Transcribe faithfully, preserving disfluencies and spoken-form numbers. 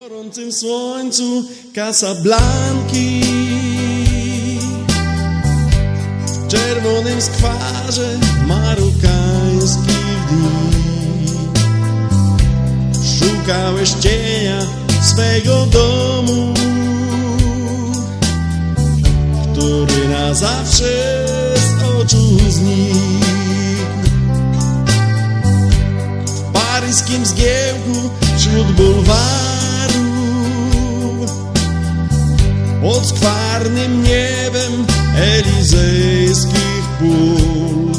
W gorącym słońcu Casablanki, w czerwonym skwarze marokańskich dni szukałeś cienia swego domu, który na zawsze z oczu znikł. W paryskim zgiełku wśród bulwarów, pod skwarnym niebem elizejskich pól